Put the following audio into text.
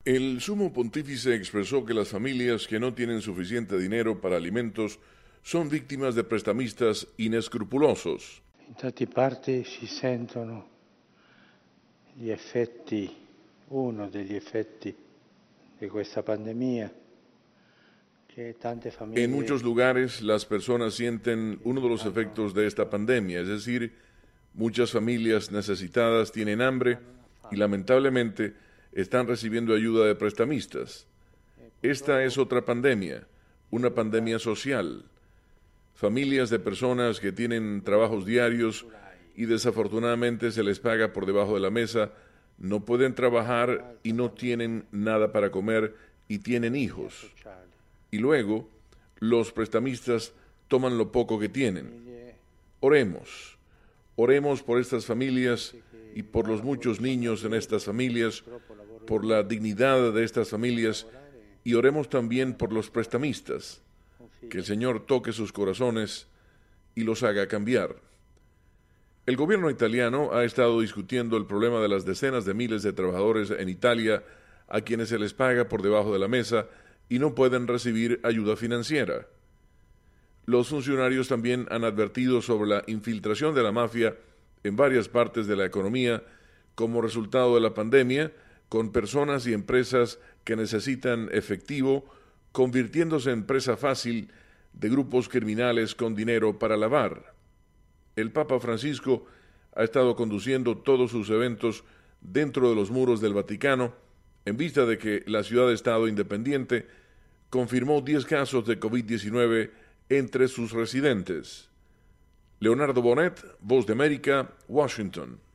El sumo pontífice expresó que las familias que no tienen suficiente dinero para alimentos son víctimas de prestamistas inescrupulosos. In tante parti si sentono gli effetti, uno degli effetti di questa pandemia, che tante famiglie... En muchos lugares las personas sienten uno de los efectos de esta pandemia, es decir, muchas familias necesitadas tienen hambre y lamentablemente están recibiendo ayuda de prestamistas. Esta es otra pandemia, una pandemia social. Familias de personas que tienen trabajos diarios y desafortunadamente se les paga por debajo de la mesa, no pueden trabajar y no tienen nada para comer y tienen hijos. Y luego, los prestamistas toman lo poco que tienen. Oremos. Oremos por estas familias y por los muchos niños en estas familias, por la dignidad de estas familias, y oremos también por los prestamistas. Que el Señor toque sus corazones y los haga cambiar. El gobierno italiano ha estado discutiendo el problema de las decenas de miles de trabajadores en Italia a quienes se les paga por debajo de la mesa y no pueden recibir ayuda financiera. Los funcionarios también han advertido sobre la infiltración de la mafia en varias partes de la economía como resultado de la pandemia, con personas y empresas que necesitan efectivo, convirtiéndose en presa fácil de grupos criminales con dinero para lavar. El Papa Francisco ha estado conduciendo todos sus eventos dentro de los muros del Vaticano, en vista de que la ciudad-estado independiente confirmó 10 casos de COVID-19 entre sus residentes. Leonardo Bonet, Voz de América, Washington.